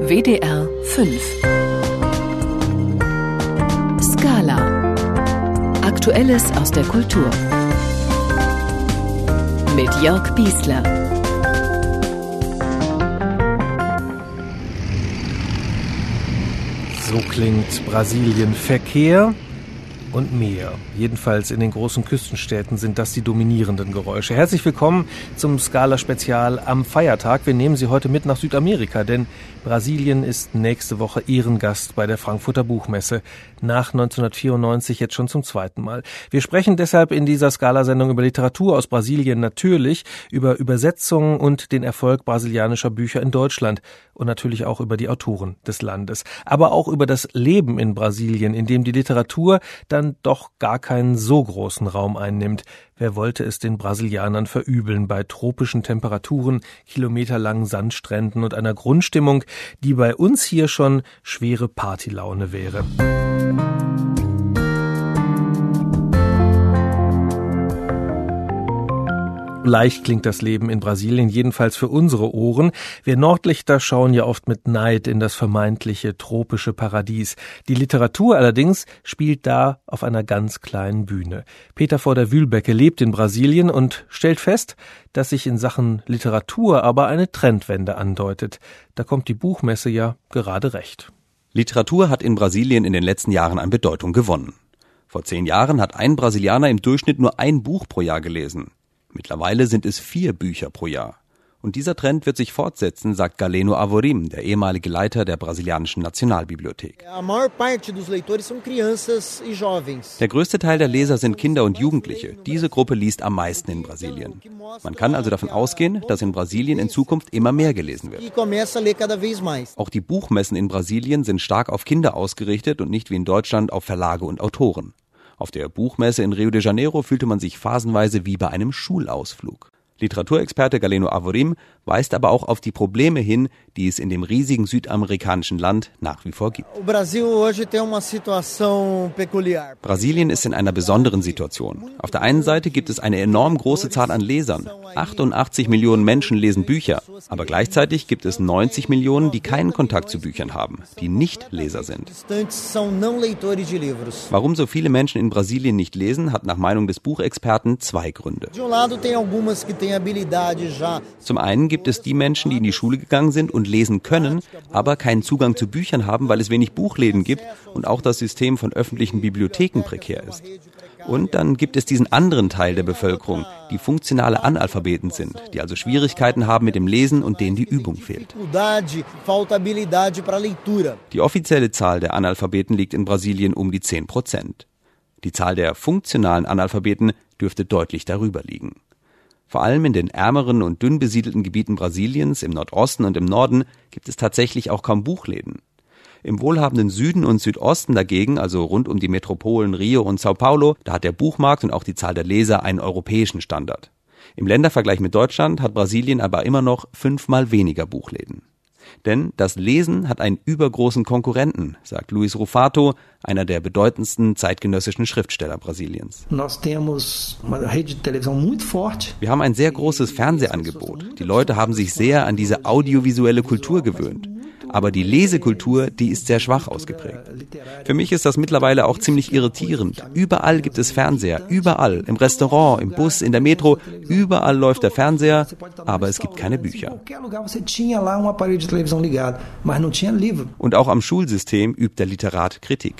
WDR 5 Scala. Aktuelles aus der Kultur. Mit Jörg Biesler. So klingt Brasilien. Verkehr und Meer. Jedenfalls in den großen Küstenstädten sind das die dominierenden Geräusche. Herzlich willkommen zum Scala-Spezial am Feiertag. Wir nehmen Sie heute mit nach Südamerika, denn Brasilien ist nächste Woche Ehrengast bei der Frankfurter Buchmesse. Nach 1994 jetzt schon zum zweiten Mal. Wir sprechen deshalb in dieser Scala-Sendung über Literatur aus Brasilien natürlich, über Übersetzungen und den Erfolg brasilianischer Bücher in Deutschland und natürlich auch über die Autoren des Landes. Aber auch über das Leben in Brasilien, in dem die Literatur dann doch gar keinen so großen Raum einnimmt. Wer wollte es den Brasilianern verübeln bei tropischen Temperaturen, kilometerlangen Sandstränden und einer Grundstimmung, die bei uns hier schon schwere Partylaune wäre. Leicht klingt das Leben in Brasilien, jedenfalls für unsere Ohren. Wir Nordlichter schauen ja oft mit Neid in das vermeintliche tropische Paradies. Die Literatur allerdings spielt da auf einer ganz kleinen Bühne. Peter von der Wühlbecke lebt in Brasilien und stellt fest, dass sich in Sachen Literatur aber eine Trendwende andeutet. Da kommt die Buchmesse ja gerade recht. Literatur hat in Brasilien in den letzten Jahren an Bedeutung gewonnen. Vor 10 Jahren hat ein Brasilianer im Durchschnitt nur ein Buch pro Jahr gelesen. Mittlerweile sind es 4 Bücher pro Jahr. Und dieser Trend wird sich fortsetzen, sagt Galeno Amorim, der ehemalige Leiter der brasilianischen Nationalbibliothek. Der größte Teil der Leser sind Kinder und Jugendliche. Diese Gruppe liest am meisten in Brasilien. Man kann also davon ausgehen, dass in Brasilien in Zukunft immer mehr gelesen wird. Auch die Buchmessen in Brasilien sind stark auf Kinder ausgerichtet und nicht wie in Deutschland auf Verlage und Autoren. Auf der Buchmesse in Rio de Janeiro fühlte man sich phasenweise wie bei einem Schulausflug. Literaturexperte Galeno Amorim weist aber auch auf die Probleme hin, die es in dem riesigen südamerikanischen Land nach wie vor gibt. Brasilien ist in einer besonderen Situation. Auf der einen Seite gibt es eine enorm große Zahl an Lesern. 88 Millionen Menschen lesen Bücher. Aber gleichzeitig gibt es 90 Millionen, die keinen Kontakt zu Büchern haben, die nicht Leser sind. Warum so viele Menschen in Brasilien nicht lesen, hat nach Meinung des Buchexperten 2 Gründe. Zum einen gibt es die Menschen, die in die Schule gegangen sind und lesen können, aber keinen Zugang zu Büchern haben, weil es wenig Buchläden gibt und auch das System von öffentlichen Bibliotheken prekär ist. Und dann gibt es diesen anderen Teil der Bevölkerung, die funktionale Analphabeten sind, die also Schwierigkeiten haben mit dem Lesen und denen die Übung fehlt. Die offizielle Zahl der Analphabeten liegt in Brasilien um die 10%. Die Zahl der funktionalen Analphabeten dürfte deutlich darüber liegen. Vor allem in den ärmeren und dünn besiedelten Gebieten Brasiliens, im Nordosten und im Norden, gibt es tatsächlich auch kaum Buchläden. Im wohlhabenden Süden und Südosten dagegen, also rund um die Metropolen Rio und Sao Paulo, da hat der Buchmarkt und auch die Zahl der Leser einen europäischen Standard. Im Ländervergleich mit Deutschland hat Brasilien aber immer noch 5-mal weniger Buchläden. Denn das Lesen hat einen übergroßen Konkurrenten, sagt Luis Rufato, einer der bedeutendsten zeitgenössischen Schriftsteller Brasiliens. Wir haben ein sehr großes Fernsehangebot. Die Leute haben sich sehr an diese audiovisuelle Kultur gewöhnt. Aber die Lesekultur, die ist sehr schwach ausgeprägt. Für mich ist das mittlerweile auch ziemlich irritierend. Überall gibt es Fernseher, überall, im Restaurant, im Bus, in der Metro, überall läuft der Fernseher, aber es gibt keine Bücher. Und auch am Schulsystem übt der Literat Kritik.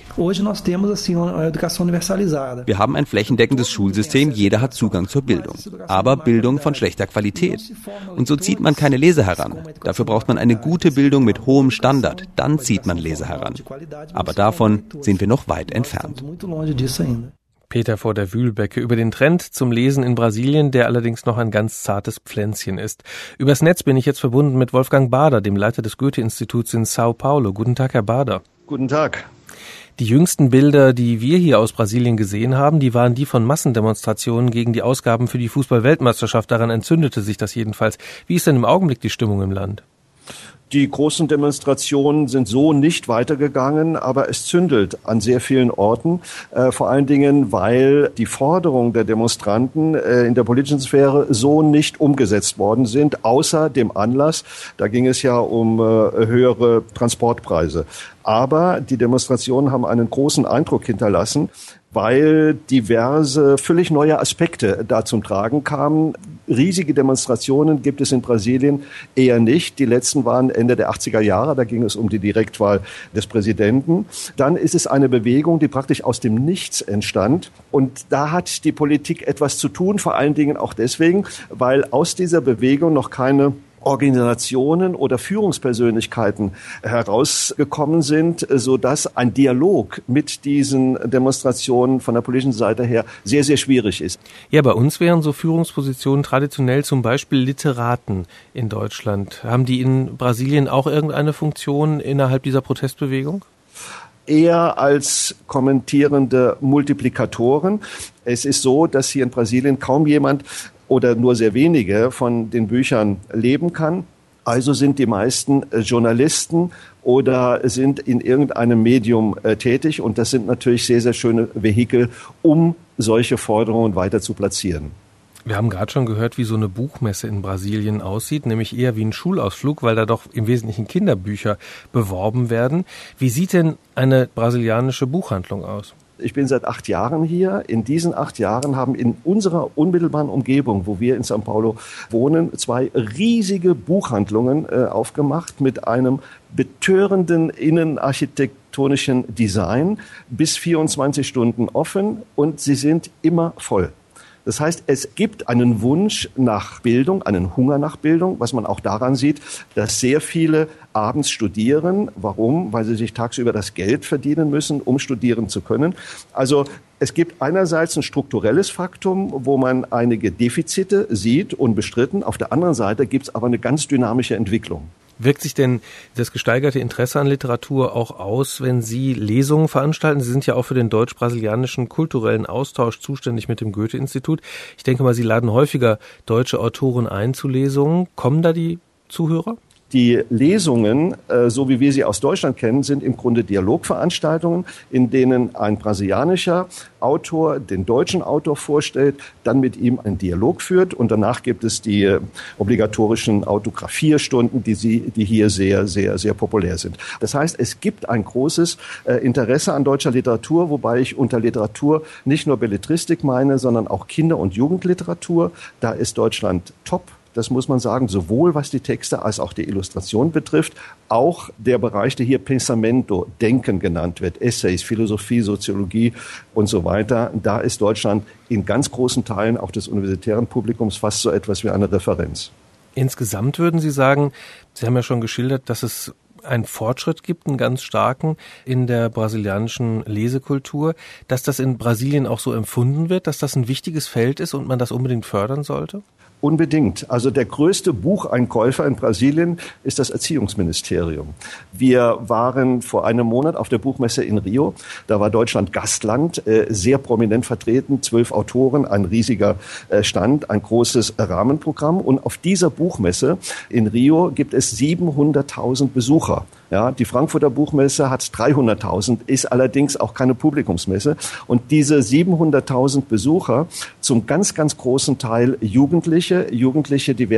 Wir haben ein flächendeckendes Schulsystem, jeder hat Zugang zur Bildung. Aber Bildung von schlechter Qualität. Und so zieht man keine Leser heran. Dafür braucht man eine gute Bildung mit hohem Standard, dann zieht man Leser heran. Aber davon sind wir noch weit entfernt. Peter von der Wühlbecke über den Trend zum Lesen in Brasilien, der allerdings noch ein ganz zartes Pflänzchen ist. Übers Netz bin ich jetzt verbunden mit Wolfgang Bader, dem Leiter des Goethe-Instituts in Sao Paulo. Guten Tag, Herr Bader. Guten Tag. Die jüngsten Bilder, die wir hier aus Brasilien gesehen haben, die waren die von Massendemonstrationen gegen die Ausgaben für die Fußball-Weltmeisterschaft. Daran entzündete sich das jedenfalls. Wie ist denn im Augenblick die Stimmung im Land? Die großen Demonstrationen sind so nicht weitergegangen, aber es zündelt an sehr vielen Orten, vor allen Dingen, weil die Forderungen der Demonstranten in der politischen Sphäre so nicht umgesetzt worden sind, außer dem Anlass, da ging es ja um höhere Transportpreise. Aber die Demonstrationen haben einen großen Eindruck hinterlassen, weil diverse völlig neue Aspekte da zum Tragen kamen. Riesige Demonstrationen gibt es in Brasilien eher nicht. Die letzten waren Ende der 80er Jahre, da ging es um die Direktwahl des Präsidenten. Dann ist es eine Bewegung, die praktisch aus dem Nichts entstand. Und da hat die Politik etwas zu tun, vor allen Dingen auch deswegen, weil aus dieser Bewegung noch keine Organisationen oder Führungspersönlichkeiten herausgekommen sind, sodass ein Dialog mit diesen Demonstrationen von der politischen Seite her sehr, sehr schwierig ist. Ja, bei uns wären so Führungspositionen traditionell zum Beispiel Literaten in Deutschland. Haben die in Brasilien auch irgendeine Funktion innerhalb dieser Protestbewegung? Eher als kommentierende Multiplikatoren. Es ist so, dass hier in Brasilien kaum jemand oder nur sehr wenige von den Büchern leben kann. Also sind die meisten Journalisten oder sind in irgendeinem Medium tätig. Und das sind natürlich sehr, sehr schöne Vehikel, um solche Forderungen weiter zu platzieren. Wir haben gerade schon gehört, wie so eine Buchmesse in Brasilien aussieht, nämlich eher wie ein Schulausflug, weil da doch im Wesentlichen Kinderbücher beworben werden. Wie sieht denn eine brasilianische Buchhandlung aus? Ich bin seit 8 Jahren hier. In diesen 8 Jahren haben in unserer unmittelbaren Umgebung, wo wir in São Paulo wohnen, 2 riesige Buchhandlungen aufgemacht mit einem betörenden innenarchitektonischen Design, bis 24 Stunden offen und sie sind immer voll. Das heißt, es gibt einen Wunsch nach Bildung, einen Hunger nach Bildung, was man auch daran sieht, dass sehr viele abends studieren. Warum? Weil sie sich tagsüber das Geld verdienen müssen, um studieren zu können. Also es gibt einerseits ein strukturelles Faktum, wo man einige Defizite sieht, unbestritten. Auf der anderen Seite gibt es aber eine ganz dynamische Entwicklung. Wirkt sich denn das gesteigerte Interesse an Literatur auch aus, wenn Sie Lesungen veranstalten? Sie sind ja auch für den deutsch-brasilianischen kulturellen Austausch zuständig mit dem Goethe-Institut. Ich denke mal, Sie laden häufiger deutsche Autoren ein zu Lesungen. Kommen da die Zuhörer? Die Lesungen, so wie wir sie aus Deutschland kennen, sind im Grunde Dialogveranstaltungen, in denen ein brasilianischer Autor den deutschen Autor vorstellt, dann mit ihm einen Dialog führt und danach gibt es die obligatorischen Autographierstunden, die hier sehr, sehr, sehr populär sind. Das heißt, es gibt ein großes Interesse an deutscher Literatur, wobei ich unter Literatur nicht nur Belletristik meine, sondern auch Kinder- und Jugendliteratur. Da ist Deutschland top. Das muss man sagen, sowohl was die Texte als auch die Illustration betrifft. Auch der Bereich, der hier Pensamento, Denken genannt wird, Essays, Philosophie, Soziologie und so weiter. Da ist Deutschland in ganz großen Teilen auch des universitären Publikums fast so etwas wie eine Referenz. Insgesamt würden Sie sagen, Sie haben ja schon geschildert, dass es einen Fortschritt gibt, einen ganz starken in der brasilianischen Lesekultur, dass das in Brasilien auch so empfunden wird, dass das ein wichtiges Feld ist und man das unbedingt fördern sollte? Unbedingt. Also der größte Bucheinkäufer in Brasilien ist das Erziehungsministerium. Wir waren vor einem Monat auf der Buchmesse in Rio. Da war Deutschland Gastland, sehr prominent vertreten, 12 Autoren, ein riesiger Stand, ein großes Rahmenprogramm. Und auf dieser Buchmesse in Rio gibt es 700.000 Besucher. Ja, die Frankfurter Buchmesse hat 300.000, ist allerdings auch keine Publikumsmesse. Und diese 700.000 Besucher, zum ganz, ganz großen Teil Jugendliche, die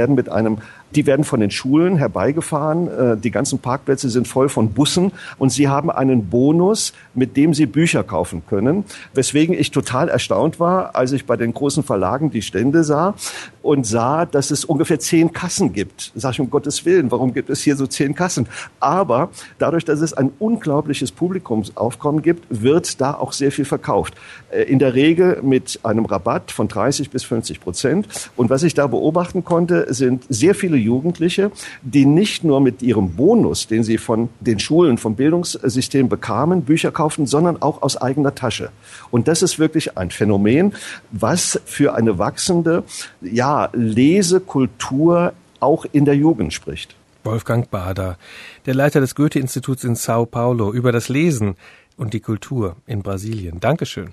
werden von den Schulen herbeigefahren. Die ganzen Parkplätze sind voll von Bussen und sie haben einen Bonus, mit dem sie Bücher kaufen können. Weswegen ich total erstaunt war, als ich bei den großen Verlagen die Stände sah und sah, dass es ungefähr 10 Kassen gibt. Sag ich, um Gottes Willen, warum gibt es hier so 10 Kassen? Aber dadurch, dass es ein unglaubliches Publikumsaufkommen gibt, wird da auch sehr viel verkauft. In der Regel mit einem Rabatt von 30-50%. Und was ich da beobachten konnte, sind sehr viele Jugendliche, die nicht nur mit ihrem Bonus, den sie von den Schulen, vom Bildungssystem bekamen, Bücher kauften, sondern auch aus eigener Tasche. Und das ist wirklich ein Phänomen, was für eine wachsende, Lesekultur auch in der Jugend spricht. Wolfgang Bader, der Leiter des Goethe-Instituts in São Paulo, über das Lesen und die Kultur in Brasilien. Dankeschön.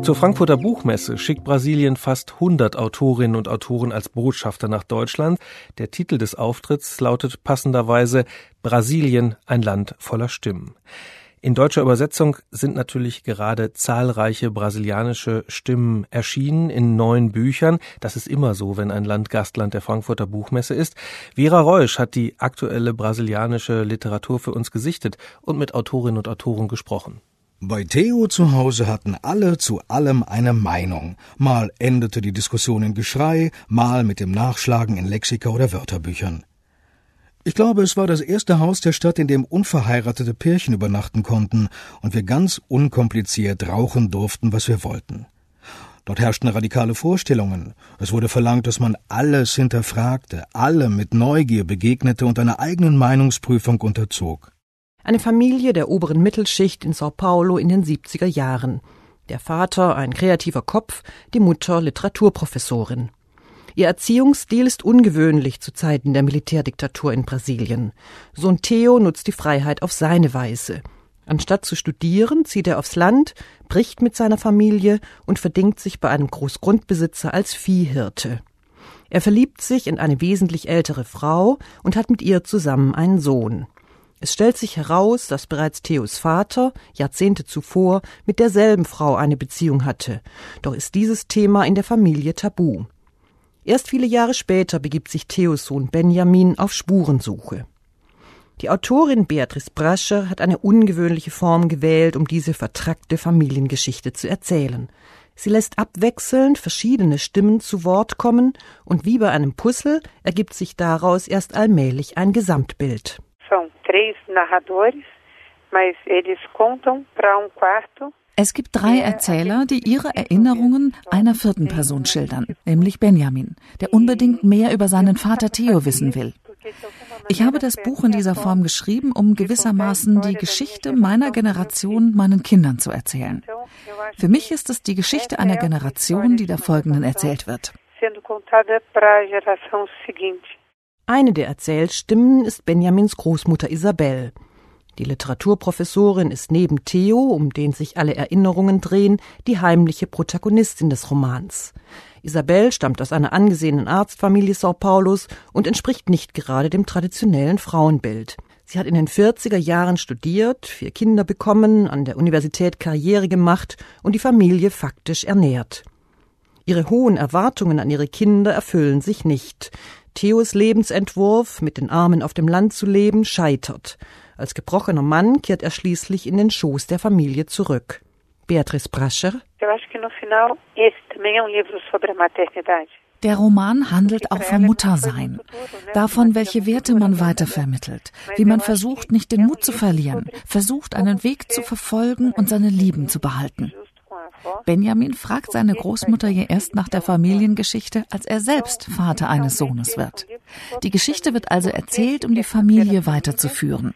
Zur Frankfurter Buchmesse schickt Brasilien fast 100 Autorinnen und Autoren als Botschafter nach Deutschland. Der Titel des Auftritts lautet passenderweise Brasilien, ein Land voller Stimmen. In deutscher Übersetzung sind natürlich gerade zahlreiche brasilianische Stimmen erschienen in 9 Büchern. Das ist immer so, wenn ein Land Gastland der Frankfurter Buchmesse ist. Vera Reusch hat die aktuelle brasilianische Literatur für uns gesichtet und mit Autorinnen und Autoren gesprochen. Bei Theo zu Hause hatten alle zu allem eine Meinung. Mal endete die Diskussion in Geschrei, mal mit dem Nachschlagen in Lexika oder Wörterbüchern. Ich glaube, es war das erste Haus der Stadt, in dem unverheiratete Pärchen übernachten konnten und wir ganz unkompliziert rauchen durften, was wir wollten. Dort herrschten radikale Vorstellungen. Es wurde verlangt, dass man alles hinterfragte, allem mit Neugier begegnete und einer eigenen Meinungsprüfung unterzog. Eine Familie der oberen Mittelschicht in Sao Paulo in den 70er Jahren. Der Vater ein kreativer Kopf, die Mutter Literaturprofessorin. Ihr Erziehungsstil ist ungewöhnlich zu Zeiten der Militärdiktatur in Brasilien. Sohn Theo nutzt die Freiheit auf seine Weise. Anstatt zu studieren, zieht er aufs Land, bricht mit seiner Familie und verdingt sich bei einem Großgrundbesitzer als Viehhirte. Er verliebt sich in eine wesentlich ältere Frau und hat mit ihr zusammen einen Sohn. Es stellt sich heraus, dass bereits Theos Vater Jahrzehnte zuvor mit derselben Frau eine Beziehung hatte. Doch ist dieses Thema in der Familie tabu. Erst viele Jahre später begibt sich Theos Sohn Benjamin auf Spurensuche. Die Autorin Beatriz Brascher hat eine ungewöhnliche Form gewählt, um diese vertrackte Familiengeschichte zu erzählen. Sie lässt abwechselnd verschiedene Stimmen zu Wort kommen und wie bei einem Puzzle ergibt sich daraus erst allmählich ein Gesamtbild. Es gibt 3 Erzähler, die ihre Erinnerungen einer 4. Person schildern, nämlich Benjamin, der unbedingt mehr über seinen Vater Theo wissen will. Ich habe das Buch in dieser Form geschrieben, um gewissermaßen die Geschichte meiner Generation meinen Kindern zu erzählen. Für mich ist es die Geschichte einer Generation, die der folgenden erzählt wird. Eine der Erzählstimmen ist Benjamins Großmutter Isabel. Die Literaturprofessorin ist neben Theo, um den sich alle Erinnerungen drehen, die heimliche Protagonistin des Romans. Isabel stammt aus einer angesehenen Arztfamilie Sao Paulos und entspricht nicht gerade dem traditionellen Frauenbild. Sie hat in den 40er Jahren studiert, 4 Kinder bekommen, an der Universität Karriere gemacht und die Familie faktisch ernährt. Ihre hohen Erwartungen an ihre Kinder erfüllen sich nicht. Theos Lebensentwurf, mit den Armen auf dem Land zu leben, scheitert. Als gebrochener Mann kehrt er schließlich in den Schoß der Familie zurück. Beatriz Brascher. Der Roman handelt auch vom Muttersein, davon, welche Werte man weitervermittelt, wie man versucht, nicht den Mut zu verlieren, versucht, einen Weg zu verfolgen und seine Lieben zu behalten. Benjamin fragt seine Großmutter ja erst nach der Familiengeschichte, als er selbst Vater eines Sohnes wird. Die Geschichte wird also erzählt, um die Familie weiterzuführen.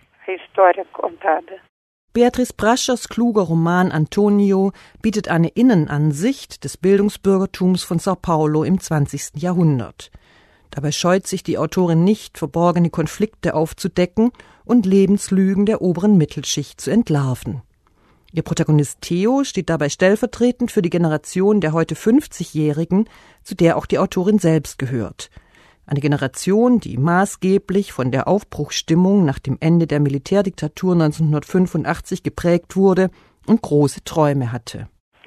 Beatriz Braschers kluger Roman Antonio bietet eine Innenansicht des Bildungsbürgertums von Sao Paulo im 20. Jahrhundert. Dabei scheut sich die Autorin nicht, verborgene Konflikte aufzudecken und Lebenslügen der oberen Mittelschicht zu entlarven. Ihr Protagonist Theo steht dabei stellvertretend für die Generation der heute 50-Jährigen, zu der auch die Autorin selbst gehört. Eine Generation, die maßgeblich von der Aufbruchsstimmung nach dem Ende der Militärdiktatur 1985 geprägt wurde und große Träume hatte.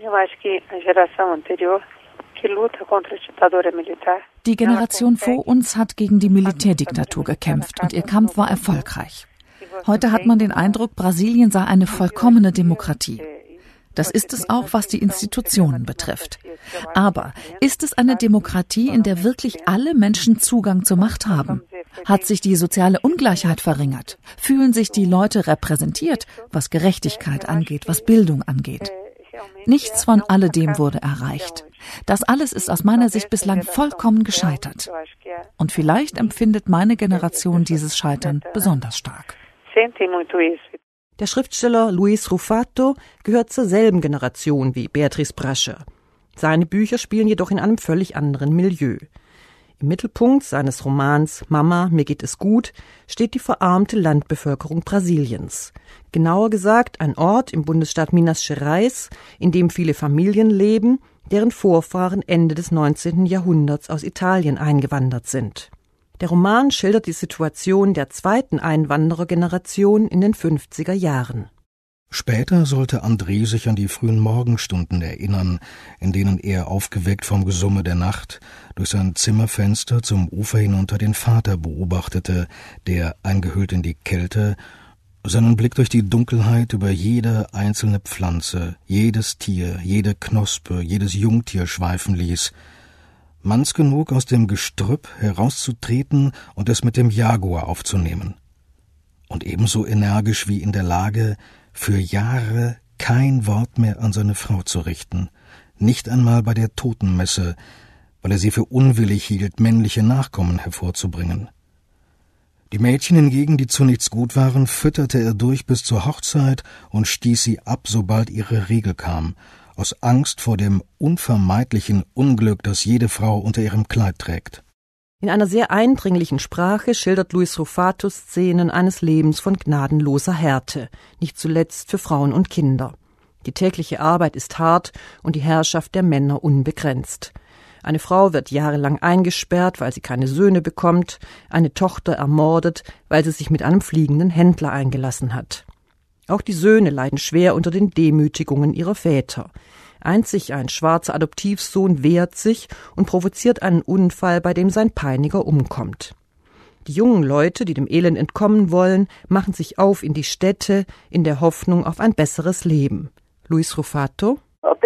Die Generation vor uns hat gegen die Militärdiktatur gekämpft und ihr Kampf war erfolgreich. Heute hat man den Eindruck, Brasilien sei eine vollkommene Demokratie. Das ist es auch, was die Institutionen betrifft. Aber ist es eine Demokratie, in der wirklich alle Menschen Zugang zur Macht haben? Hat sich die soziale Ungleichheit verringert? Fühlen sich die Leute repräsentiert, was Gerechtigkeit angeht, was Bildung angeht? Nichts von alledem wurde erreicht. Das alles ist aus meiner Sicht bislang vollkommen gescheitert. Und vielleicht empfindet meine Generation dieses Scheitern besonders stark. Der Schriftsteller Luis Rufato gehört zur selben Generation wie Beatriz Brascher. Seine Bücher spielen jedoch in einem völlig anderen Milieu. Im Mittelpunkt seines Romans »Mama, mir geht es gut« steht die verarmte Landbevölkerung Brasiliens. Genauer gesagt ein Ort im Bundesstaat Minas Gerais, in dem viele Familien leben, deren Vorfahren Ende des 19. Jahrhunderts aus Italien eingewandert sind. Der Roman schildert die Situation der zweiten Einwanderergeneration in den 50er Jahren. Später sollte André sich an die frühen Morgenstunden erinnern, in denen er, aufgeweckt vom Gesumme der Nacht, durch sein Zimmerfenster zum Ufer hinunter den Vater beobachtete, der, eingehüllt in die Kälte, seinen Blick durch die Dunkelheit über jede einzelne Pflanze, jedes Tier, jede Knospe, jedes Jungtier schweifen ließ, manns genug aus dem Gestrüpp herauszutreten und es mit dem Jaguar aufzunehmen. Und ebenso energisch wie in der Lage, für Jahre kein Wort mehr an seine Frau zu richten, nicht einmal bei der Totenmesse, weil er sie für unwillig hielt, männliche Nachkommen hervorzubringen. Die Mädchen hingegen, die zu nichts gut waren, fütterte er durch bis zur Hochzeit und stieß sie ab, sobald ihre Regel kam, aus Angst vor dem unvermeidlichen Unglück, das jede Frau unter ihrem Kleid trägt. In einer sehr eindringlichen Sprache schildert Luis Rufato Szenen eines Lebens von gnadenloser Härte, nicht zuletzt für Frauen und Kinder. Die tägliche Arbeit ist hart und die Herrschaft der Männer unbegrenzt. Eine Frau wird jahrelang eingesperrt, weil sie keine Söhne bekommt, eine Tochter ermordet, weil sie sich mit einem fliegenden Händler eingelassen hat. Auch die Söhne leiden schwer unter den Demütigungen ihrer Väter. Einzig ein schwarzer Adoptivsohn wehrt sich und provoziert einen Unfall, bei dem sein Peiniger umkommt. Die jungen Leute, die dem Elend entkommen wollen, machen sich auf in die Städte in der Hoffnung auf ein besseres Leben. Luis Rufato: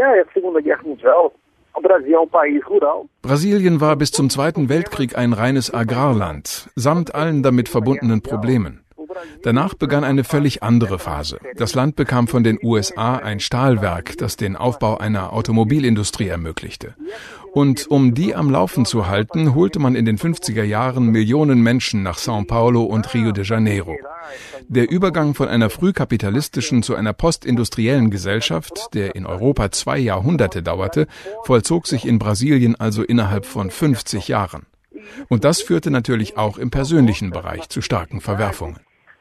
Brasilien war bis zum Zweiten Weltkrieg ein reines Agrarland, samt allen damit verbundenen Problemen. Danach begann eine völlig andere Phase. Das Land bekam von den USA ein Stahlwerk, das den Aufbau einer Automobilindustrie ermöglichte. Und um die am Laufen zu halten, holte man in den 50er Jahren Millionen Menschen nach São Paulo und Rio de Janeiro. Der Übergang von einer frühkapitalistischen zu einer postindustriellen Gesellschaft, der in Europa 2 Jahrhunderte dauerte, vollzog sich in Brasilien also innerhalb von 50 Jahren. Und das führte natürlich auch im persönlichen Bereich zu starken Verwerfungen.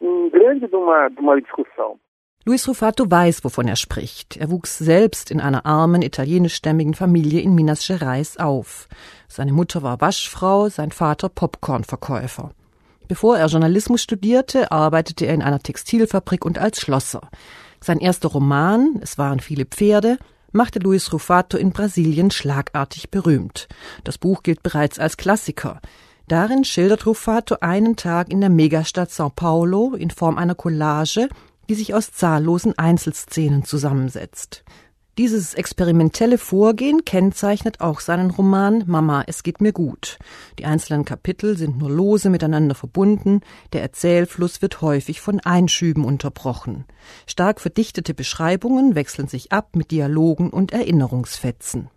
Luis Rufato weiß, wovon er spricht. Er wuchs selbst in einer armen, italienischstämmigen Familie in Minas Gerais auf. Seine Mutter war Waschfrau, sein Vater Popcornverkäufer. Bevor er Journalismus studierte, arbeitete er in einer Textilfabrik und als Schlosser. Sein erster Roman, Es waren viele Pferde, machte Luis Rufato in Brasilien schlagartig berühmt. Das Buch gilt bereits als Klassiker. Darin schildert Rufato einen Tag in der Megastadt São Paulo in Form einer Collage, die sich aus zahllosen Einzelszenen zusammensetzt. Dieses experimentelle Vorgehen kennzeichnet auch seinen Roman »Mama, es geht mir gut«. Die einzelnen Kapitel sind nur lose miteinander verbunden, der Erzählfluss wird häufig von Einschüben unterbrochen. Stark verdichtete Beschreibungen wechseln sich ab mit Dialogen und Erinnerungsfetzen.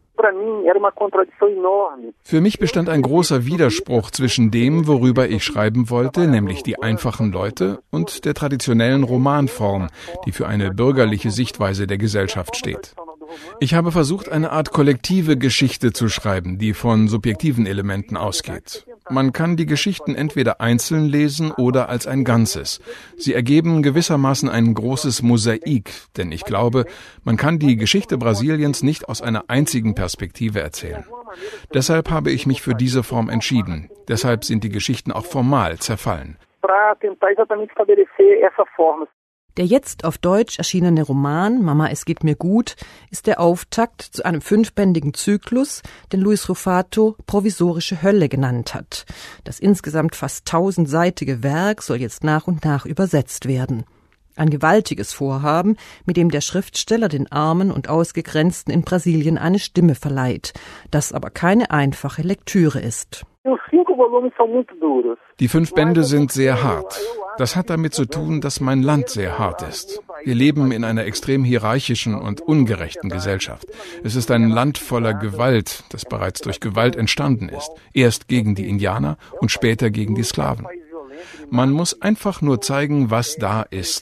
Für mich bestand ein großer Widerspruch zwischen dem, worüber ich schreiben wollte, nämlich die einfachen Leute, und der traditionellen Romanform, die für eine bürgerliche Sichtweise der Gesellschaft steht. Ich habe versucht, eine Art kollektive Geschichte zu schreiben, die von subjektiven Elementen ausgeht. Man kann die Geschichten entweder einzeln lesen oder als ein Ganzes. Sie ergeben gewissermaßen ein großes Mosaik, denn ich glaube, man kann die Geschichte Brasiliens nicht aus einer einzigen Perspektive erzählen. Deshalb habe ich mich für diese Form entschieden. Deshalb sind die Geschichten auch formal zerfallen. Der jetzt auf Deutsch erschienene Roman »Mama, es geht mir gut« ist der Auftakt zu einem 5-bändigen Zyklus, den Luis Rufato »Provisorische Hölle« genannt hat. Das insgesamt fast 1000-seitige Werk soll jetzt nach und nach übersetzt werden. Ein gewaltiges Vorhaben, mit dem der Schriftsteller den Armen und Ausgegrenzten in Brasilien eine Stimme verleiht, das aber keine einfache Lektüre ist. Die 5 Bände sind sehr hart. Das hat damit zu tun, dass mein Land sehr hart ist. Wir leben in einer extrem hierarchischen und ungerechten Gesellschaft. Es ist ein Land voller Gewalt, das bereits durch Gewalt entstanden ist. Erst gegen die Indianer und später gegen die Sklaven. Man muss einfach nur zeigen, was da ist.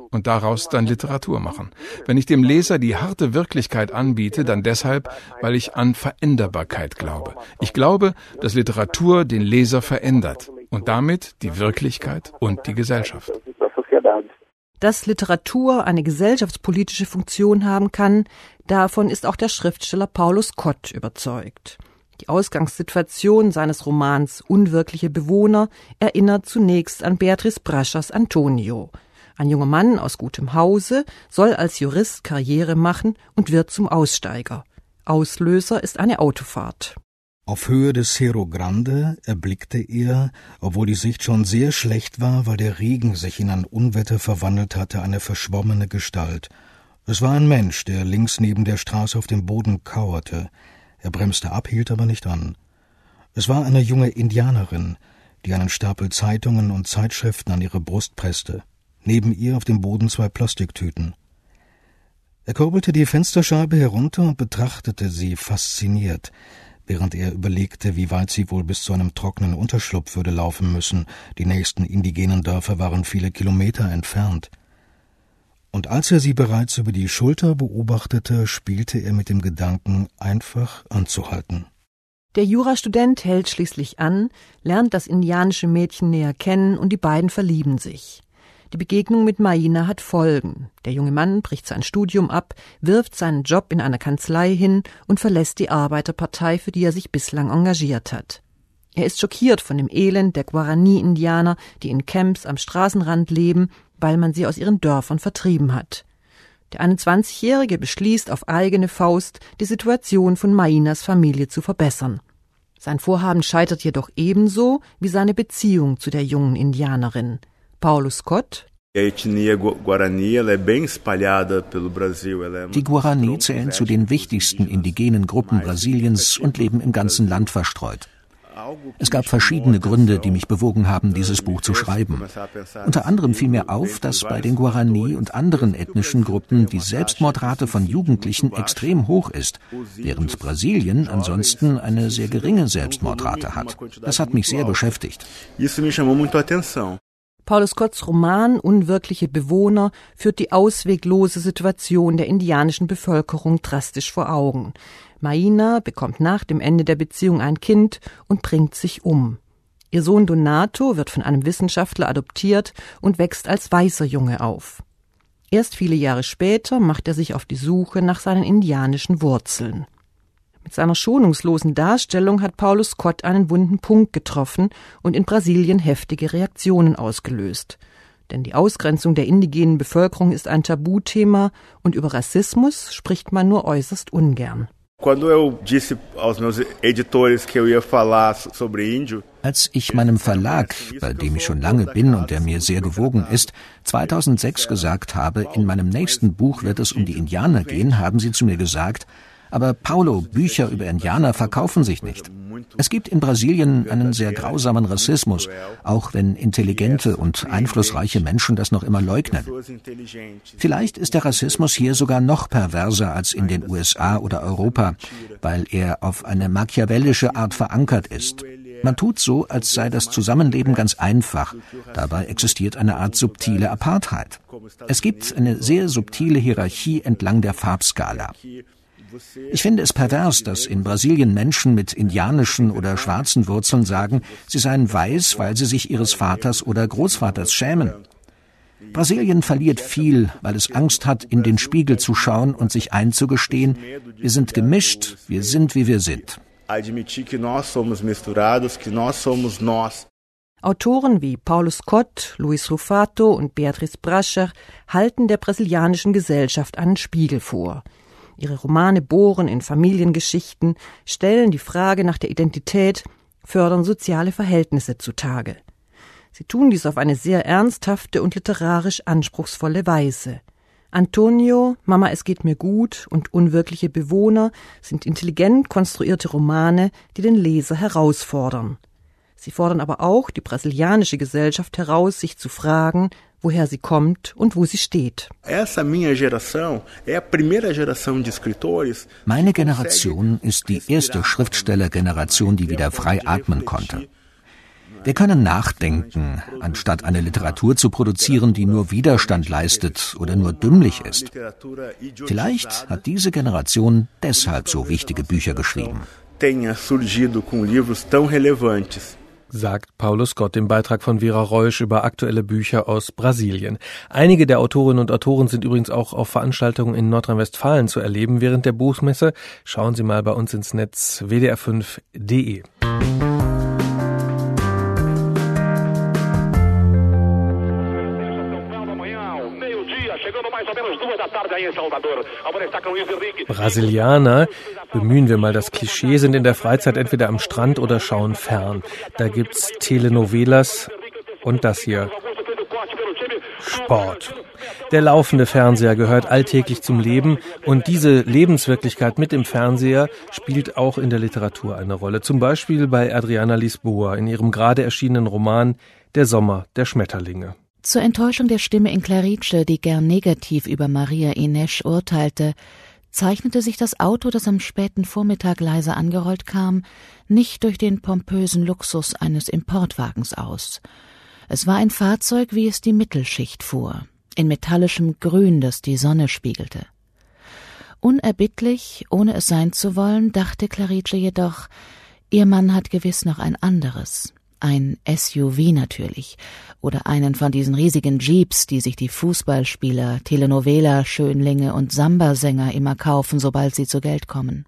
und daraus dann Literatur machen. Wenn ich dem Leser die harte Wirklichkeit anbiete, dann deshalb, weil ich an Veränderbarkeit glaube. Ich glaube, dass Literatur den Leser verändert und damit die Wirklichkeit und die Gesellschaft. Dass Literatur eine gesellschaftspolitische Funktion haben kann, davon ist auch der Schriftsteller Paulus Kott überzeugt. Die Ausgangssituation seines Romans Unwirkliche Bewohner erinnert zunächst an Beatrice Braschers Antonio. Ein junger Mann aus gutem Hause soll als Jurist Karriere machen und wird zum Aussteiger. Auslöser ist eine Autofahrt. Auf Höhe des Cerro Grande erblickte er, obwohl die Sicht schon sehr schlecht war, weil der Regen sich in ein Unwetter verwandelt hatte, eine verschwommene Gestalt. Es war ein Mensch, der links neben der Straße auf dem Boden kauerte. Er bremste ab, hielt aber nicht an. Es war eine junge Indianerin, die einen Stapel Zeitungen und Zeitschriften an ihre Brust presste. Neben ihr auf dem Boden 2 Plastiktüten. Er kurbelte die Fensterscheibe herunter und betrachtete sie fasziniert, während er überlegte, wie weit sie wohl bis zu einem trockenen Unterschlupf würde laufen müssen. Die nächsten indigenen Dörfer waren viele Kilometer entfernt. Und als er sie bereits über die Schulter beobachtete, spielte er mit dem Gedanken, einfach anzuhalten. Der Jurastudent hält schließlich an, lernt das indianische Mädchen näher kennen und die beiden verlieben sich. Die Begegnung mit Maina hat Folgen. Der junge Mann bricht sein Studium ab, wirft seinen Job in einer Kanzlei hin und verlässt die Arbeiterpartei, für die er sich bislang engagiert hat. Er ist schockiert von dem Elend der Guarani-Indianer, die in Camps am Straßenrand leben, weil man sie aus ihren Dörfern vertrieben hat. Der 21-Jährige beschließt auf eigene Faust, die Situation von Mainas Familie zu verbessern. Sein Vorhaben scheitert jedoch ebenso wie seine Beziehung zu der jungen Indianerin. Paulus Kott: Die Guarani zählen zu den wichtigsten indigenen Gruppen Brasiliens und leben im ganzen Land verstreut. Es gab verschiedene Gründe, die mich bewogen haben, dieses Buch zu schreiben. Unter anderem fiel mir auf, dass bei den Guarani und anderen ethnischen Gruppen die Selbstmordrate von Jugendlichen extrem hoch ist, während Brasilien ansonsten eine sehr geringe Selbstmordrate hat. Das hat mich sehr beschäftigt. Paulus Kotts Roman Unwirkliche Bewohner führt die ausweglose Situation der indianischen Bevölkerung drastisch vor Augen. Maina bekommt nach dem Ende der Beziehung ein Kind und bringt sich um. Ihr Sohn Donato wird von einem Wissenschaftler adoptiert und wächst als weißer Junge auf. Erst viele Jahre später macht er sich auf die Suche nach seinen indianischen Wurzeln. Mit seiner schonungslosen Darstellung hat Paulus Kott einen wunden Punkt getroffen und in Brasilien heftige Reaktionen ausgelöst. Denn die Ausgrenzung der indigenen Bevölkerung ist ein Tabuthema und über Rassismus spricht man nur äußerst ungern. Als ich meinem Verlag, bei dem ich schon lange bin und der mir sehr gewogen ist, 2006 gesagt habe, in meinem nächsten Buch wird es um die Indianer gehen, haben sie zu mir gesagt: Aber Paulo, Bücher über Indianer verkaufen sich nicht. Es gibt in Brasilien einen sehr grausamen Rassismus, auch wenn intelligente und einflussreiche Menschen das noch immer leugnen. Vielleicht ist der Rassismus hier sogar noch perverser als in den USA oder Europa, weil er auf eine machiavellische Art verankert ist. Man tut so, als sei das Zusammenleben ganz einfach. Dabei existiert eine Art subtile Apartheid. Es gibt eine sehr subtile Hierarchie entlang der Farbskala. Ich finde es pervers, dass in Brasilien Menschen mit indianischen oder schwarzen Wurzeln sagen, sie seien weiß, weil sie sich ihres Vaters oder Großvaters schämen. Brasilien verliert viel, weil es Angst hat, in den Spiegel zu schauen und sich einzugestehen, wir sind gemischt, wir sind, wie wir sind. Autoren wie Paulus Kott, Luis Rufato und Beatrice Brascher halten der brasilianischen Gesellschaft einen Spiegel vor. Ihre Romane bohren in Familiengeschichten, stellen die Frage nach der Identität, fördern soziale Verhältnisse zutage. Sie tun dies auf eine sehr ernsthafte und literarisch anspruchsvolle Weise. Antonio, Mama, es geht mir gut und Unwirkliche Bewohner sind intelligent konstruierte Romane, die den Leser herausfordern. Sie fordern aber auch die brasilianische Gesellschaft heraus, sich zu fragen, woher sie kommt und wo sie steht. Meine Generation ist die erste Schriftstellergeneration, die wieder frei atmen konnte. Wir können nachdenken, anstatt eine Literatur zu produzieren, die nur Widerstand leistet oder nur dümmlich ist. Vielleicht hat diese Generation deshalb so wichtige Bücher geschrieben. Sagt Paulus Gott im Beitrag von Vera Reusch über aktuelle Bücher aus Brasilien. Einige der Autorinnen und Autoren sind übrigens auch auf Veranstaltungen in Nordrhein-Westfalen zu erleben während der Buchmesse. Schauen Sie mal bei uns ins Netz wdr5.de. Brasilianer, bemühen wir mal das Klischee, sind in der Freizeit entweder am Strand oder schauen fern. Da gibt's Telenovelas und das hier. Sport. Der laufende Fernseher gehört alltäglich zum Leben und diese Lebenswirklichkeit mit dem Fernseher spielt auch in der Literatur eine Rolle. Zum Beispiel bei Adriana Lisboa in ihrem gerade erschienenen Roman Der Sommer der Schmetterlinge. Zur Enttäuschung der Stimme in Clarice, die gern negativ über Maria Inês urteilte, zeichnete sich das Auto, das am späten Vormittag leise angerollt kam, nicht durch den pompösen Luxus eines Importwagens aus. Es war ein Fahrzeug, wie es die Mittelschicht fuhr, in metallischem Grün, das die Sonne spiegelte. Unerbittlich, ohne es sein zu wollen, dachte Clarice jedoch, ihr Mann hat gewiss noch ein anderes. Ein SUV natürlich, oder einen von diesen riesigen Jeeps, die sich die Fußballspieler, Telenovela-Schönlinge und Samba-Sänger immer kaufen, sobald sie zu Geld kommen.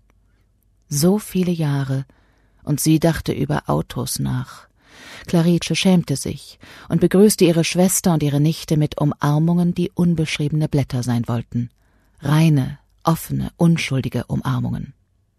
So viele Jahre, und sie dachte über Autos nach. Clarice schämte sich und begrüßte ihre Schwester und ihre Nichte mit Umarmungen, die unbeschriebene Blätter sein wollten. Reine, offene, unschuldige Umarmungen.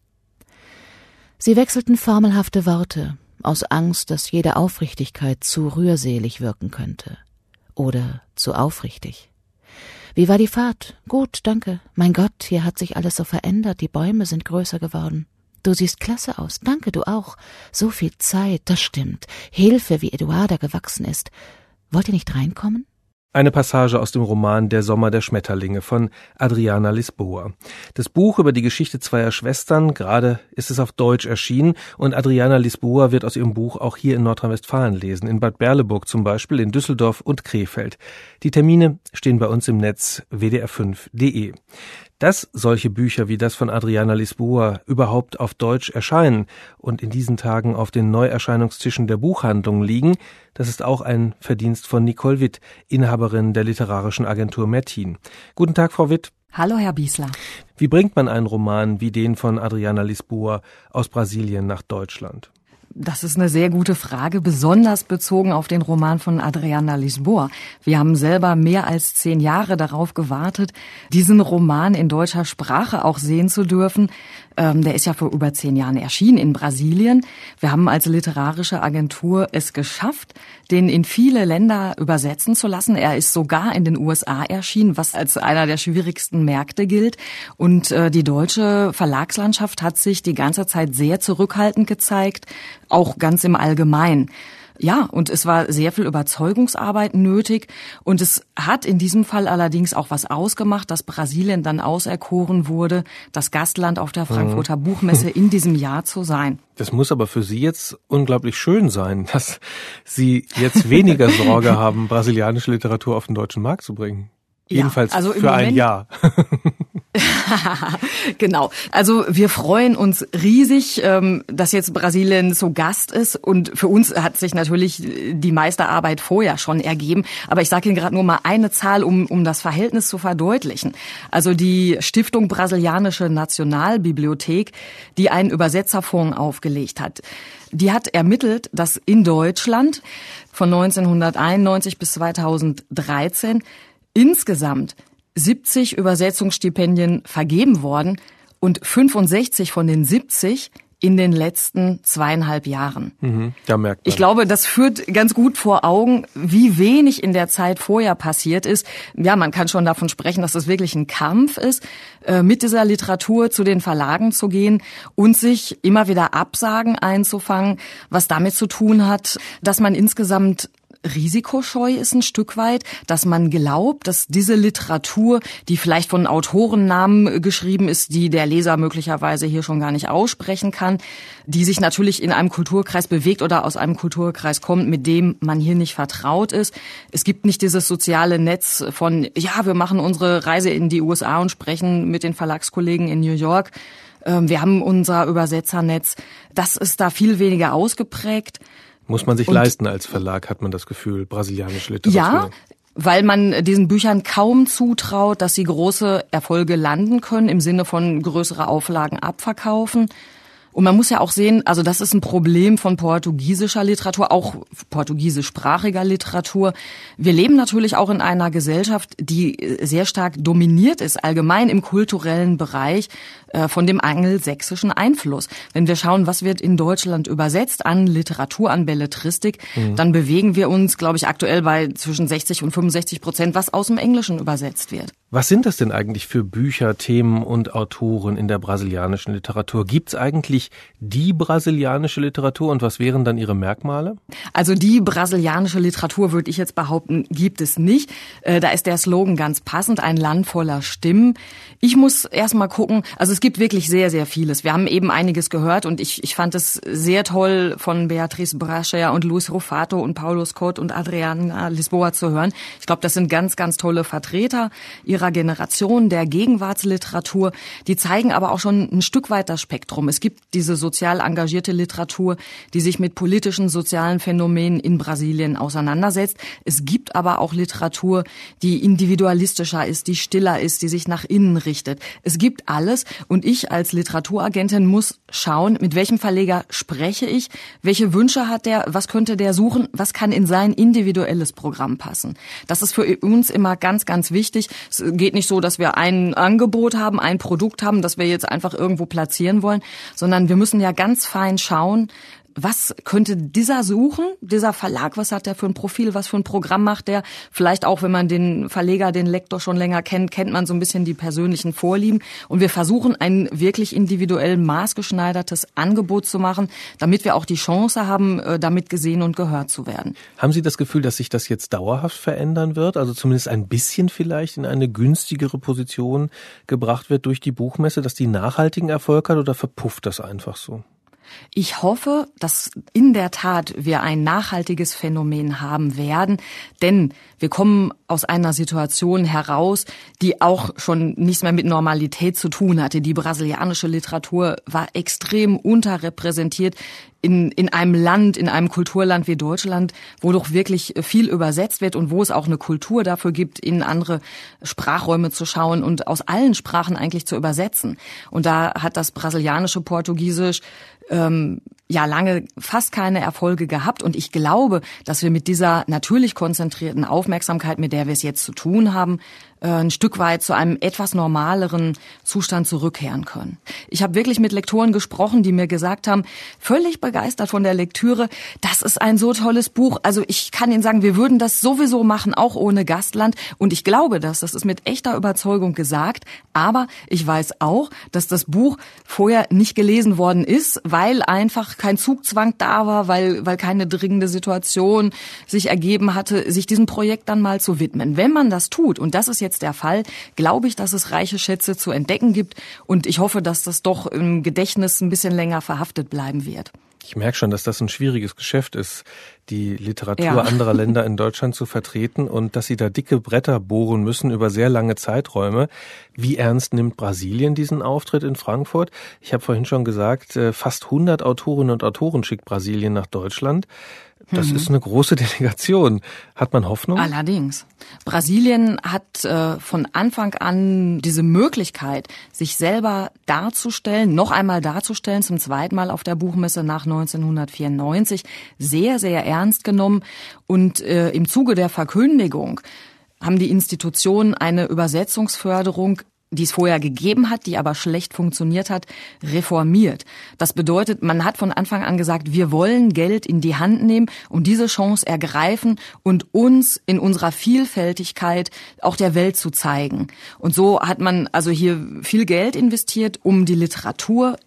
Sie wechselten formelhafte Worte, aus Angst, dass jede Aufrichtigkeit zu rührselig wirken könnte. Oder zu aufrichtig. Wie war die Fahrt? Gut, danke. Mein Gott, hier hat sich alles so verändert, die Bäume sind größer geworden. Du siehst klasse aus. Danke, du auch. So viel Zeit, das stimmt. Hilfe, wie Eduarda gewachsen ist. Wollt ihr nicht reinkommen? Eine Passage aus dem Roman Der Sommer der Schmetterlinge von Adriana Lisboa. Das Buch über die Geschichte zweier Schwestern, gerade ist es auf Deutsch erschienen und Adriana Lisboa wird aus ihrem Buch auch hier in Nordrhein-Westfalen lesen, in Bad Berleburg zum Beispiel, in Düsseldorf und Krefeld. Die Termine stehen bei uns im Netz wdr5.de. Dass solche Bücher wie das von Adriana Lisboa überhaupt auf Deutsch erscheinen und in diesen Tagen auf den Neuerscheinungstischen der Buchhandlungen liegen, das ist auch ein Verdienst von Nicole Witt, Inhaberin der literarischen Agentur Mertin. Guten Tag, Frau Witt. Hallo, Herr Biesler. Wie bringt man einen Roman wie den von Adriana Lisboa aus Brasilien nach Deutschland? Das ist eine sehr gute Frage, besonders bezogen auf den Roman von Adriana Lisboa. Wir haben selber mehr als 10 Jahre darauf gewartet, diesen Roman in deutscher Sprache auch sehen zu dürfen. Der ist ja vor über 10 Jahren erschienen in Brasilien. Wir haben als literarische Agentur es geschafft, den in viele Länder übersetzen zu lassen. Er ist sogar in den USA erschienen, was als einer der schwierigsten Märkte gilt. Und die deutsche Verlagslandschaft hat sich die ganze Zeit sehr zurückhaltend gezeigt, auch ganz im Allgemeinen. Ja, und es war sehr viel Überzeugungsarbeit nötig und es hat in diesem Fall allerdings auch was ausgemacht, dass Brasilien dann auserkoren wurde, das Gastland auf der Frankfurter Buchmesse in diesem Jahr zu sein. Das muss aber für Sie jetzt unglaublich schön sein, dass Sie jetzt weniger Sorge haben, brasilianische Literatur auf den deutschen Markt zu bringen. Jedenfalls also für ein Jahr. Genau. Also wir freuen uns riesig, dass jetzt Brasilien zu Gast ist. Und für uns hat sich natürlich die meiste Arbeit vorher schon ergeben. Aber ich sage Ihnen gerade nur mal eine Zahl, um das Verhältnis zu verdeutlichen. Also die Stiftung Brasilianische Nationalbibliothek, die einen Übersetzerfonds aufgelegt hat, die hat ermittelt, dass in Deutschland von 1991 bis 2013 insgesamt 70 Übersetzungsstipendien vergeben worden und 65 von den 70 in den letzten 2,5 Jahren. Da merkt man. Ich glaube, das führt ganz gut vor Augen, wie wenig in der Zeit vorher passiert ist. Ja, man kann schon davon sprechen, dass es wirklich ein Kampf ist, mit dieser Literatur zu den Verlagen zu gehen und sich immer wieder Absagen einzufangen, was damit zu tun hat, dass man insgesamt risikoscheu ist ein Stück weit, dass man glaubt, dass diese Literatur, die vielleicht von Autorennamen geschrieben ist, die der Leser möglicherweise hier schon gar nicht aussprechen kann, die sich natürlich in einem Kulturkreis bewegt oder aus einem Kulturkreis kommt, mit dem man hier nicht vertraut ist. Es gibt nicht dieses soziale Netz von, ja, wir machen unsere Reise in die USA und sprechen mit den Verlagskollegen in New York. Wir haben unser Übersetzernetz. Das ist da viel weniger ausgeprägt. Muss man sich leisten als Verlag, hat man das Gefühl, brasilianische Literatur. Ja, weil man diesen Büchern kaum zutraut, dass sie große Erfolge landen können, im Sinne von größere Auflagen abverkaufen. Und man muss ja auch sehen, also das ist ein Problem von portugiesischer Literatur, auch portugiesischsprachiger Literatur. Wir leben natürlich auch in einer Gesellschaft, die sehr stark dominiert ist, allgemein im kulturellen Bereich, von dem angelsächsischen Einfluss. Wenn wir schauen, was wird in Deutschland übersetzt an Literatur, an Belletristik, dann bewegen wir uns, glaube ich, aktuell bei zwischen 60% und 65%, was aus dem Englischen übersetzt wird. Was sind das denn eigentlich für Bücher, Themen und Autoren in der brasilianischen Literatur? Gibt's eigentlich die brasilianische Literatur und was wären dann ihre Merkmale? Also die brasilianische Literatur, würde ich jetzt behaupten, gibt es nicht. Da ist der Slogan ganz passend, ein Land voller Stimmen. Ich muss erst mal gucken, also es gibt wirklich sehr, sehr vieles. Wir haben eben einiges gehört und ich fand es sehr toll, von Beatriz Bracher und Luis Rufato und Paulo Scott und Adriana Lisboa zu hören. Ich glaube, das sind ganz, ganz tolle Vertreter ihrer Generation der Gegenwartsliteratur. Die zeigen aber auch schon ein Stück weit das Spektrum. Es gibt diese sozial engagierte Literatur, die sich mit politischen, sozialen Phänomenen in Brasilien auseinandersetzt. Es gibt aber auch Literatur, die individualistischer ist, die stiller ist, die sich nach innen richtet. Es gibt alles und ich als Literaturagentin muss schauen, mit welchem Verleger spreche ich, welche Wünsche hat der, was könnte der suchen, was kann in sein individuelles Programm passen. Das ist für uns immer ganz, ganz wichtig. Es geht nicht so, dass wir ein Angebot haben, ein Produkt haben, das wir jetzt einfach irgendwo platzieren wollen, sondern wir müssen ja ganz fein schauen, was könnte dieser suchen, dieser Verlag, was hat der für ein Profil, was für ein Programm macht der? Vielleicht auch, wenn man den Verleger, den Lektor schon länger kennt man so ein bisschen die persönlichen Vorlieben. Und wir versuchen, ein wirklich individuell maßgeschneidertes Angebot zu machen, damit wir auch die Chance haben, damit gesehen und gehört zu werden. Haben Sie das Gefühl, dass sich das jetzt dauerhaft verändern wird? Also zumindest ein bisschen vielleicht in eine günstigere Position gebracht wird durch die Buchmesse, dass die nachhaltigen Erfolg hat oder verpufft das einfach so? Ich hoffe, dass in der Tat wir ein nachhaltiges Phänomen haben werden, denn wir kommen aus einer Situation heraus, die auch schon nichts mehr mit Normalität zu tun hatte. Die brasilianische Literatur war extrem unterrepräsentiert in einem Land, in einem Kulturland wie Deutschland, wo doch wirklich viel übersetzt wird und wo es auch eine Kultur dafür gibt, in andere Sprachräume zu schauen und aus allen Sprachen eigentlich zu übersetzen. Und da hat das brasilianische Portugiesisch lange fast keine Erfolge gehabt. Und ich glaube, dass wir mit dieser natürlich konzentrierten Aufmerksamkeit, mit der wir es jetzt zu tun haben, ein Stück weit zu einem etwas normaleren Zustand zurückkehren können. Ich habe wirklich mit Lektoren gesprochen, die mir gesagt haben, völlig begeistert von der Lektüre, das ist ein so tolles Buch. Also ich kann Ihnen sagen, wir würden das sowieso machen, auch ohne Gastland. Und ich glaube das ist mit echter Überzeugung gesagt. Aber ich weiß auch, dass das Buch vorher nicht gelesen worden ist, weil einfach kein Zugzwang da war, weil keine dringende Situation sich ergeben hatte, sich diesem Projekt dann mal zu widmen. Wenn man das tut, und das ist jetzt der Fall, glaube ich, dass es reiche Schätze zu entdecken gibt und ich hoffe, dass das doch im Gedächtnis ein bisschen länger verhaftet bleiben wird. Ich merke schon, dass das ein schwieriges Geschäft ist, die Literatur anderer Länder in Deutschland zu vertreten und dass Sie da dicke Bretter bohren müssen über sehr lange Zeiträume. Wie ernst nimmt Brasilien diesen Auftritt in Frankfurt? Ich habe vorhin schon gesagt, fast 100 Autorinnen und Autoren schickt Brasilien nach Deutschland. Das ist eine große Delegation. Hat man Hoffnung? Allerdings. Brasilien hat von Anfang an diese Möglichkeit, sich selber darzustellen, noch einmal darzustellen, zum zweiten Mal auf der Buchmesse nach 1994, sehr, sehr ernst genommen. Und im Zuge der Verkündigung haben die Institutionen eine Übersetzungsförderung, die es vorher gegeben hat, die aber schlecht funktioniert hat, reformiert. Das bedeutet, man hat von Anfang an gesagt, wir wollen Geld in die Hand nehmen und diese Chance ergreifen und uns in unserer Vielfältigkeit auch der Welt zu zeigen. Und so hat man also hier viel Geld investiert, um die Literatur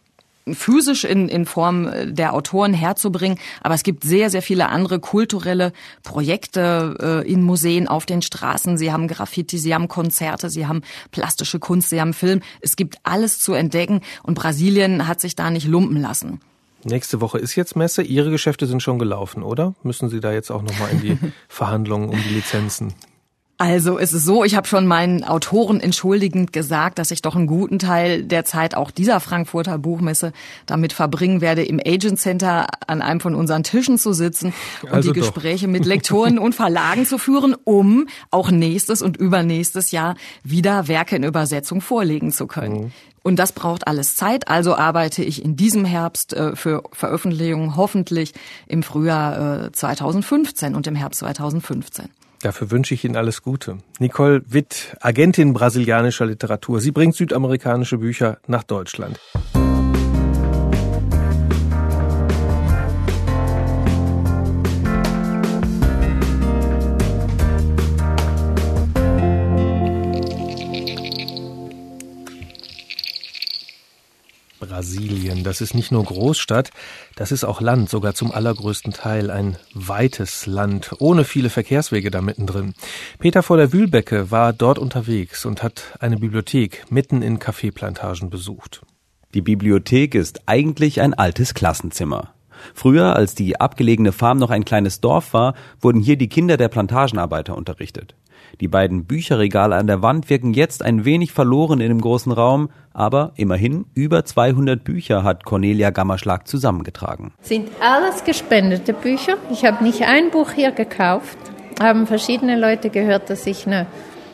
physisch in Form der Autoren herzubringen. Aber es gibt sehr, sehr viele andere kulturelle Projekte in Museen, auf den Straßen. Sie haben Graffiti, sie haben Konzerte, sie haben plastische Kunst, sie haben Film. Es gibt alles zu entdecken und Brasilien hat sich da nicht lumpen lassen. Nächste Woche ist jetzt Messe. Ihre Geschäfte sind schon gelaufen, oder? Müssen Sie da jetzt auch nochmal in die Verhandlungen um die Lizenzen? Also es ist so, ich habe schon meinen Autoren entschuldigend gesagt, dass ich doch einen guten Teil der Zeit auch dieser Frankfurter Buchmesse damit verbringen werde, im Agent Center an einem von unseren Tischen zu sitzen und also die Gespräche mit Lektoren und Verlagen zu führen, um auch nächstes und übernächstes Jahr wieder Werke in Übersetzung vorlegen zu können. Und das braucht alles Zeit, also arbeite ich in diesem Herbst für Veröffentlichungen hoffentlich im Frühjahr 2015 und im Herbst 2015. Dafür wünsche ich Ihnen alles Gute. Nicole Witt, Agentin brasilianischer Literatur. Sie bringt südamerikanische Bücher nach Deutschland. Brasilien, das ist nicht nur Großstadt, das ist auch Land, sogar zum allergrößten Teil ein weites Land, ohne viele Verkehrswege da mittendrin. Peter von der Wühlbecke war dort unterwegs und hat eine Bibliothek mitten in Kaffeeplantagen besucht. Die Bibliothek ist eigentlich ein altes Klassenzimmer. Früher, als die abgelegene Farm noch ein kleines Dorf war, wurden hier die Kinder der Plantagenarbeiter unterrichtet. Die beiden Bücherregale an der Wand wirken jetzt ein wenig verloren in dem großen Raum, aber immerhin über 200 Bücher hat Cornelia Gammerschlag zusammengetragen. Sind alles gespendete Bücher. Ich habe nicht ein Buch hier gekauft. Haben verschiedene Leute gehört, dass ich eine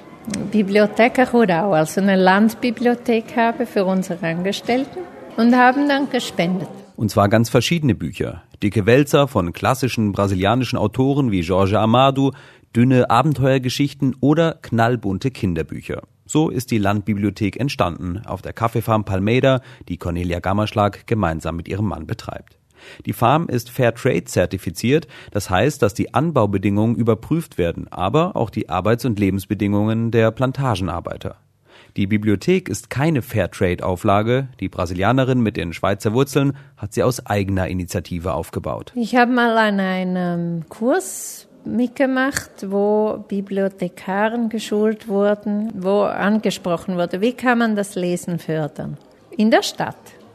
Biblioteca Rural, also eine Landbibliothek habe für unsere Angestellten und haben dann gespendet. Und zwar ganz verschiedene Bücher. Dicke Wälzer von klassischen brasilianischen Autoren wie Jorge Amado, dünne Abenteuergeschichten oder knallbunte Kinderbücher. So ist die Landbibliothek entstanden auf der Kaffeefarm Palmeira, die Cornelia Gammerschlag gemeinsam mit ihrem Mann betreibt. Die Farm ist Fairtrade zertifiziert, das heißt, dass die Anbaubedingungen überprüft werden, aber auch die Arbeits- und Lebensbedingungen der Plantagenarbeiter. Die Bibliothek ist keine Fairtrade-Auflage. Die Brasilianerin mit den Schweizer Wurzeln hat sie aus eigener Initiative aufgebaut. Ich habe mal an einem Kurs mitgemacht, wo Bibliothekaren geschult wurden, wo angesprochen wurde, wie kann man das Lesen fördern? In der Stadt.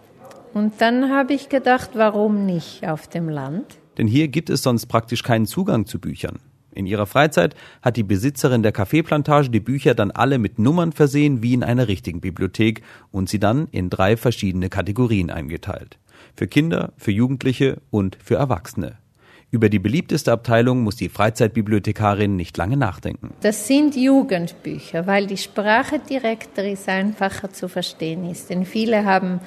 Und dann habe ich gedacht, warum nicht auf dem Land? Denn hier gibt es sonst praktisch keinen Zugang zu Büchern. In ihrer Freizeit hat die Besitzerin der Kaffeeplantage die Bücher dann alle mit Nummern versehen, wie in einer richtigen Bibliothek, und sie dann in 3 verschiedene Kategorien eingeteilt. Für Kinder, für Jugendliche und für Erwachsene. Über die beliebteste Abteilung muss die Freizeitbibliothekarin nicht lange nachdenken. Das sind Jugendbücher, weil die Sprache direkter ist, einfacher zu verstehen ist. Denn viele haben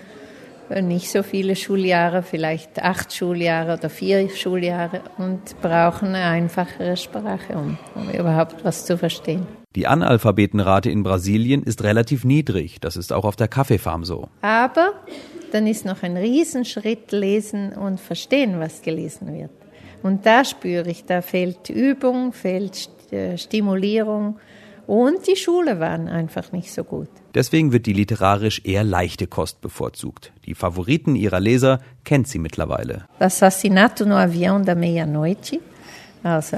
nicht so viele Schuljahre, vielleicht 8 Schuljahre oder 4 Schuljahre und brauchen eine einfachere Sprache, um überhaupt was zu verstehen. Die Analphabetenrate in Brasilien ist relativ niedrig. Das ist auch auf der Kaffeefarm so. Aber dann ist noch ein Riesenschritt lesen und verstehen, was gelesen wird. Und da spüre ich, da fehlt Übung, fehlt Stimulierung und die Schule waren einfach nicht so gut. Deswegen wird die literarisch eher leichte Kost bevorzugt. Die Favoriten ihrer Leser kennt sie mittlerweile. Assassinato no avião da meia-noite, also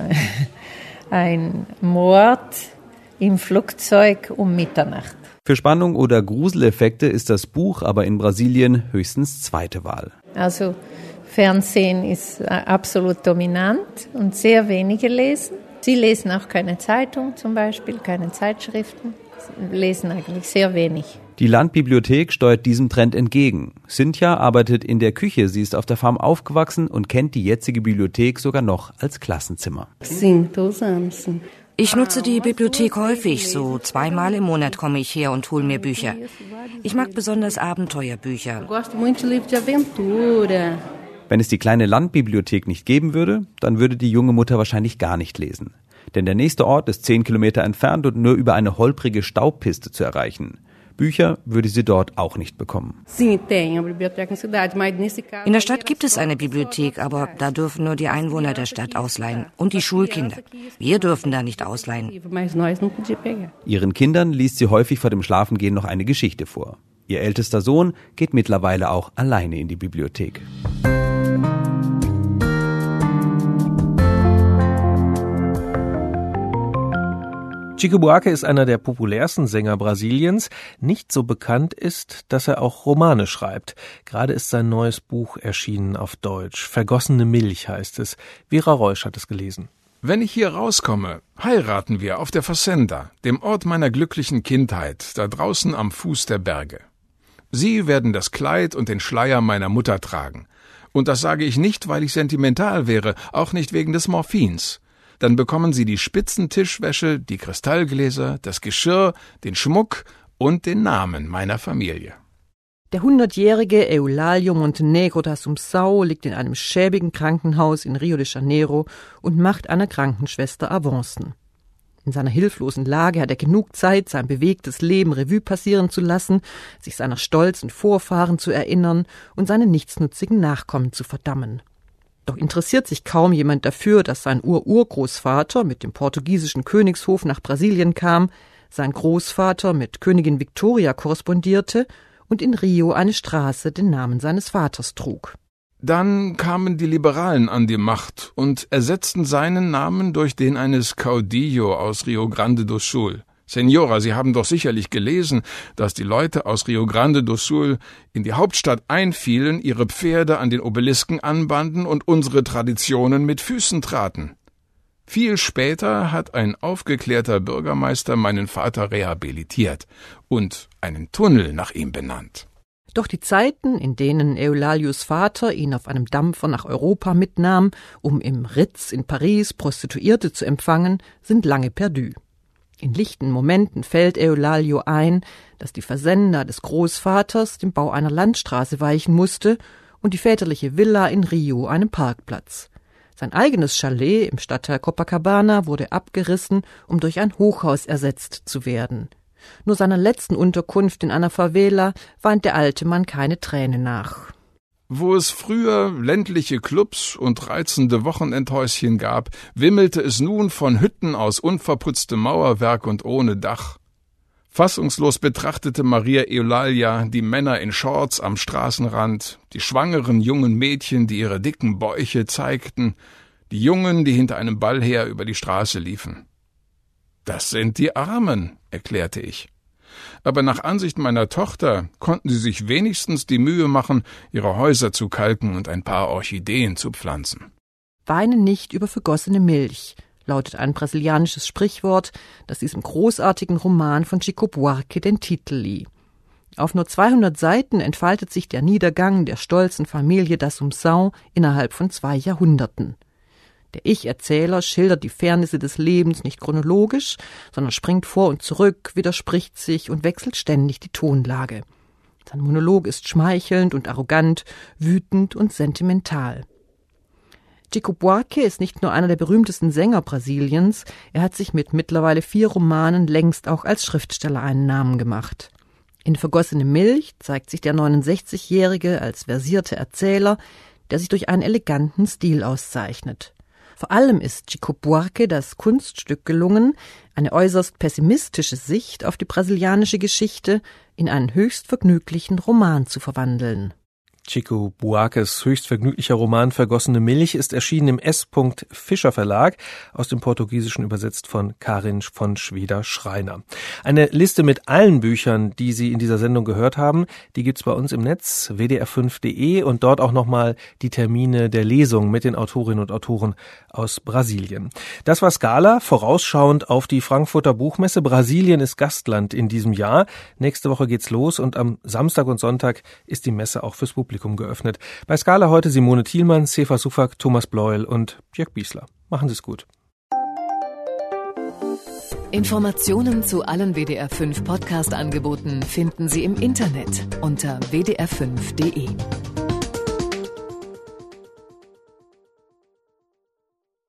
ein Mord im Flugzeug um Mitternacht. Für Spannung oder Gruseleffekte ist das Buch aber in Brasilien höchstens zweite Wahl. Also Fernsehen ist absolut dominant und sehr wenige lesen. Sie lesen auch keine Zeitung zum Beispiel, keine Zeitschriften. Sie lesen eigentlich sehr wenig. Die Landbibliothek steuert diesem Trend entgegen. Cynthia arbeitet in der Küche. Sie ist auf der Farm aufgewachsen und kennt die jetzige Bibliothek sogar noch als Klassenzimmer. Ich nutze die Bibliothek häufig, so 2-mal im Monat komme ich her und hole mir Bücher. Ich mag besonders Abenteuerbücher. Wenn es die kleine Landbibliothek nicht geben würde, dann würde die junge Mutter wahrscheinlich gar nicht lesen. Denn der nächste Ort ist 10 Kilometer entfernt und nur über eine holprige Staubpiste zu erreichen. Bücher würde sie dort auch nicht bekommen. In der Stadt gibt es eine Bibliothek, aber da dürfen nur die Einwohner der Stadt ausleihen und die Schulkinder. Wir dürfen da nicht ausleihen. Ihren Kindern liest sie häufig vor dem Schlafengehen noch eine Geschichte vor. Ihr ältester Sohn geht mittlerweile auch alleine in die Bibliothek. Chico Buarque ist einer der populärsten Sänger Brasiliens. Nicht so bekannt ist, dass er auch Romane schreibt. Gerade ist sein neues Buch erschienen auf Deutsch. Vergossene Milch heißt es. Vera Reusch hat es gelesen. Wenn ich hier rauskomme, heiraten wir auf der Fazenda, dem Ort meiner glücklichen Kindheit, da draußen am Fuß der Berge. Sie werden das Kleid und den Schleier meiner Mutter tragen. Und das sage ich nicht, weil ich sentimental wäre, auch nicht wegen des Morphins. Dann bekommen Sie die Spitzentischwäsche, die Kristallgläser, das Geschirr, den Schmuck und den Namen meiner Familie. Der 100-jährige Eulalio Montenegro da Assunção liegt in einem schäbigen Krankenhaus in Rio de Janeiro und macht einer Krankenschwester Avancen. In seiner hilflosen Lage hat er genug Zeit, sein bewegtes Leben Revue passieren zu lassen, sich seiner stolzen Vorfahren zu erinnern und seine nichtsnutzigen Nachkommen zu verdammen. Doch interessiert sich kaum jemand dafür, dass sein Urgroßvater mit dem portugiesischen Königshof nach Brasilien kam, sein Großvater mit Königin Victoria korrespondierte und in Rio eine Straße den Namen seines Vaters trug. Dann kamen die Liberalen an die Macht und ersetzten seinen Namen durch den eines Caudillo aus Rio Grande do Sul. Senora, Sie haben doch sicherlich gelesen, dass die Leute aus Rio Grande do Sul in die Hauptstadt einfielen, ihre Pferde an den Obelisken anbanden und unsere Traditionen mit Füßen traten. Viel später hat ein aufgeklärter Bürgermeister meinen Vater rehabilitiert und einen Tunnel nach ihm benannt. Doch die Zeiten, in denen Eulalios Vater ihn auf einem Dampfer nach Europa mitnahm, um im Ritz in Paris Prostituierte zu empfangen, sind lange perdu. In lichten Momenten fällt Eulalio ein, dass die Fazenda des Großvaters dem Bau einer Landstraße weichen musste und die väterliche Villa in Rio einem Parkplatz. Sein eigenes Chalet im Stadtteil Copacabana wurde abgerissen, um durch ein Hochhaus ersetzt zu werden. Nur seiner letzten Unterkunft in einer Favela weint der alte Mann keine Träne nach. Wo es früher ländliche Clubs und reizende Wochenendhäuschen gab, wimmelte es nun von Hütten aus unverputztem Mauerwerk und ohne Dach. Fassungslos betrachtete Maria Eulalia die Männer in Shorts am Straßenrand, die schwangeren jungen Mädchen, die ihre dicken Bäuche zeigten, die Jungen, die hinter einem Ballheer über die Straße liefen. »Das sind die Armen«, erklärte ich. Aber nach Ansicht meiner Tochter konnten sie sich wenigstens die Mühe machen, ihre Häuser zu kalken und ein paar Orchideen zu pflanzen. »Weine nicht über vergossene Milch«, lautet ein brasilianisches Sprichwort, das diesem großartigen Roman von Chico Buarque den Titel lieh. Auf nur 200 Seiten entfaltet sich der Niedergang der stolzen Familie da Assunção innerhalb von 2 Jahrhunderten. Der Ich-Erzähler schildert die Fairnisse des Lebens nicht chronologisch, sondern springt vor und zurück, widerspricht sich und wechselt ständig die Tonlage. Sein Monolog ist schmeichelnd und arrogant, wütend und sentimental. Chico Buarque ist nicht nur einer der berühmtesten Sänger Brasiliens, er hat sich mit mittlerweile 4 Romanen längst auch als Schriftsteller einen Namen gemacht. In Vergossene Milch zeigt sich der 69-Jährige als versierter Erzähler, der sich durch einen eleganten Stil auszeichnet. Vor allem ist Chico Buarque das Kunststück gelungen, eine äußerst pessimistische Sicht auf die brasilianische Geschichte in einen höchst vergnüglichen Roman zu verwandeln. Chico Buarques höchst vergnüglicher Roman Vergossene Milch ist erschienen im S. Fischer Verlag, aus dem Portugiesischen übersetzt von Karin von Schweder-Schreiner. Eine Liste mit allen Büchern, die Sie in dieser Sendung gehört haben, die gibt's bei uns im Netz, wdr5.de, und dort auch nochmal die Termine der Lesung mit den Autorinnen und Autoren aus Brasilien. Das war Scala, vorausschauend auf die Frankfurter Buchmesse. Brasilien ist Gastland in diesem Jahr. Nächste Woche geht's los und am Samstag und Sonntag ist die Messe auch fürs Publikum geöffnet. Bei Scala heute Simone Thielmann, Sefa Sufak, Thomas Bleuel und Jörg Biesler. Machen Sie es gut. Informationen zu allen WDR5 Podcast-Angeboten finden Sie im Internet unter wdr5.de.